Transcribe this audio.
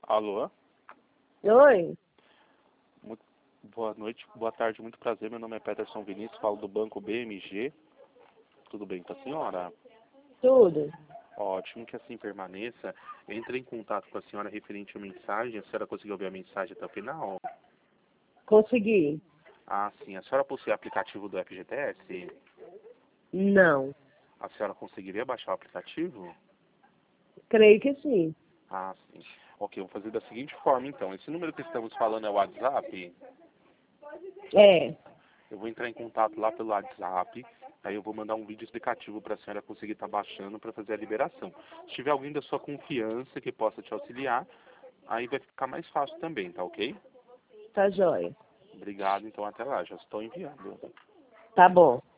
Alô? Oi, Muito boa noite, boa tarde, muito prazer. Meu nome é Peterson Vinícius, falo do Banco BMG. Tudo bem com a senhora? tudo. Ótimo, que assim permaneça. Eu entrei em contato com a senhora referente à mensagem. A senhora conseguiu ver a mensagem até o final? Consegui. Ah, sim. A senhora possui o aplicativo do FGTS? Não. A senhora conseguiria baixar o aplicativo? Creio que sim. Ah, sim. Ok, vou fazer da seguinte forma, então. Esse número que estamos falando é o WhatsApp. É, Eu vou entrar em contato lá pelo WhatsApp. Aí eu vou mandar um vídeo explicativo para a senhora conseguir estar baixando para fazer a liberação. Se tiver alguém da sua confiança que possa te auxiliar, aí vai ficar mais fácil também, tá ok? tá jóia. Obrigado, então até lá. Já estou enviando. Tá bom.